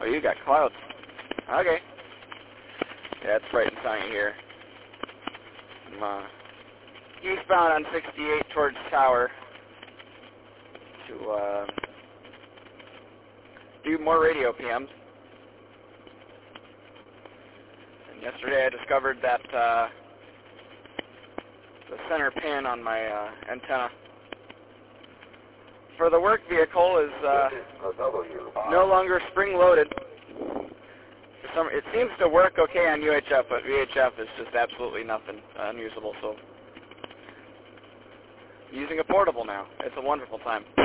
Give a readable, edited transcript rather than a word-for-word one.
Oh, you got clouds. Okay. Yeah, it's bright and sunny here. I'm eastbound on 68 towards Tower to do more radio PMs. And yesterday I discovered that the center pin on my antenna for the work vehicle is no longer spring-loaded. It seems to work okay on UHF, but VHF is just absolutely nothing, unusable. So, using a portable now. It's a wonderful time.